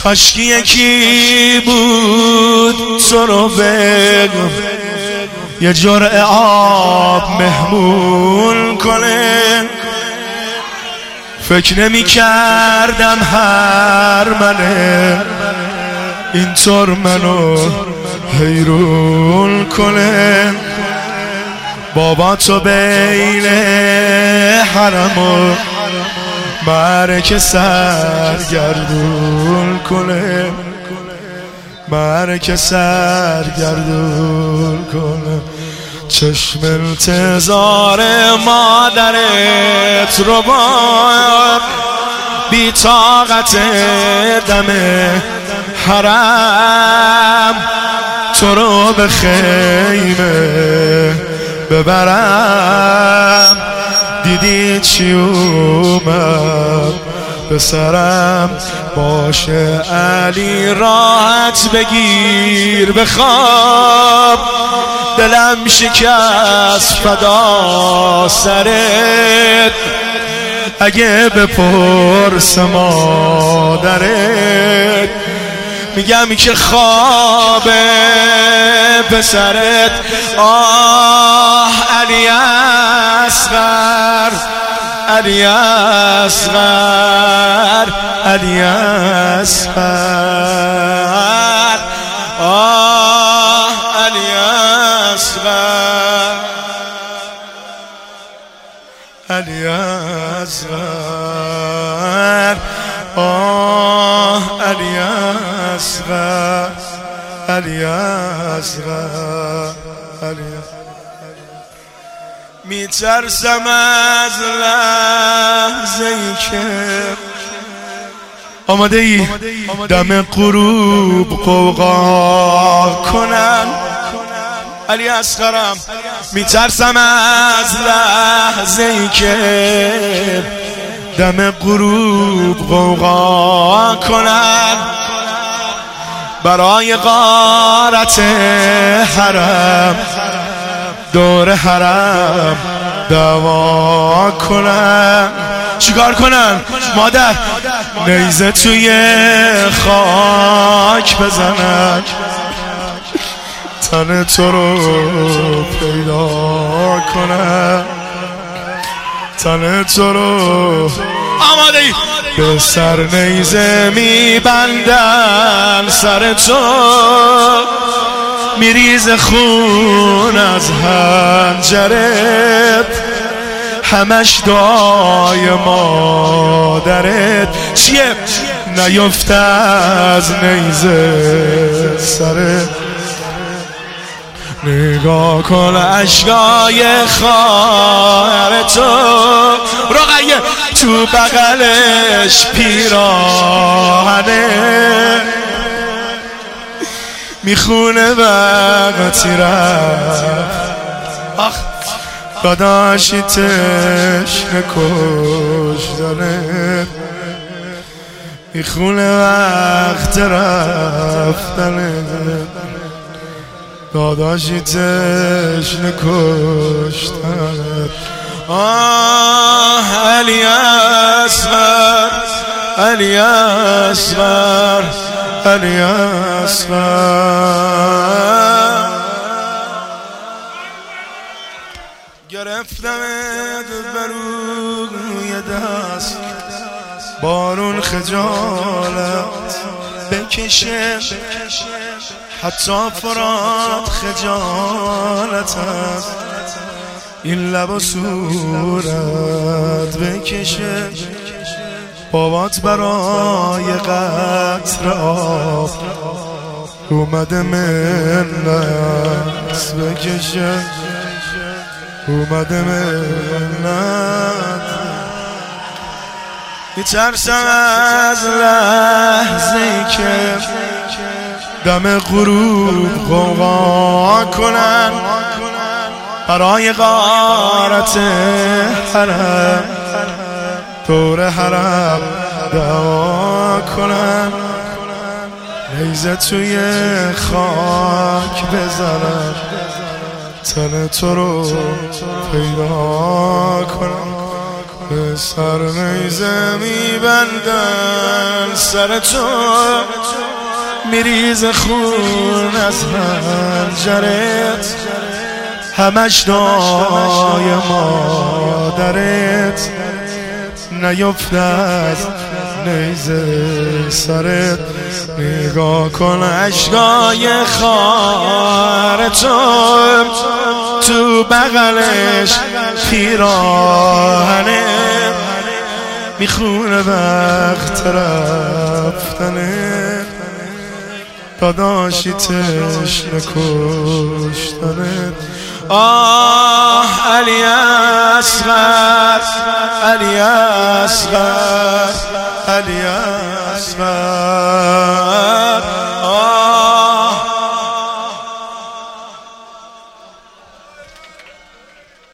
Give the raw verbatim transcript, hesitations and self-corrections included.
کاشکی یکی بود تو رو بگم یه جرعه آب مهمون کنه. فکر نمی کردم هر منه اینطور منو حیرون کنه. بابا تو بین حرم و مرک سرگردون کنه، مرک سرگردون کنه. چشم انتظار مادرت رو با بی طاقت دم حرم تو رو به خیمه ببرم. دیدی چی اومد به سرم؟ باشه علی راحت بگیر بخواب، دلم شکست فدا سرت. اگه بپرس مادرت میگم که خوابه پسرت. آه علی اصغر، علی اصغر، علی اصغر. آه علی اصغر، علی اصغر. آه علی اصغر، علی اصغر، علی میترسم از لحظه ای که آماده ای دم غروب قوقا کنن. علی اصغرم. میترسم از لحظه ای که دم غروب قوقا کنن، برای غارت حرم دور حرم دعوا کنن. چیکار کنن مادر؟ نیزه توی خاک بزنن، تن تو رو پیدا کنن، تن تو رو. آماده ای؟ به سر نیزه میبندن سر تو، میریز خون از حنجرت، همش دعای مادرت. چیه؟ نیفته از نیزه سرت. نگاه کن اشکای خواهر تو، رقیه تو بغلش پیراهنه، میخونه وقتی رفت. آخ داداشی تشنه کشتنه، میخونه وقت رفتنه. داداشی تشنه کشتنه. آه علی اصغر، علی اصغر، علی اصغر. گرفتمت بروی دست، بارون خجالت بکشه، حتی فرات خجالت است. این لب و صورت بکشه، بابات برای قطر آب اومده منت بکشه، اومده منت. میترسم از لحظه ای که دم غروب قوقا کنن، برای غارت حرم دور حرم دعوا کنن. نیزه توی خاک بزنن، تن تو رو پیدا کنن. به سر نیزه میبندن سر تو میریز خون از حنجرت همش دای مادرت نیفت از نیزه سرت نگاه کن اشکای خار تو تو بغلش پیراهنه میخونه وقت رفتنه داداشی تشنه کشتنه آه علی اصغر علی اصغر علی اصغر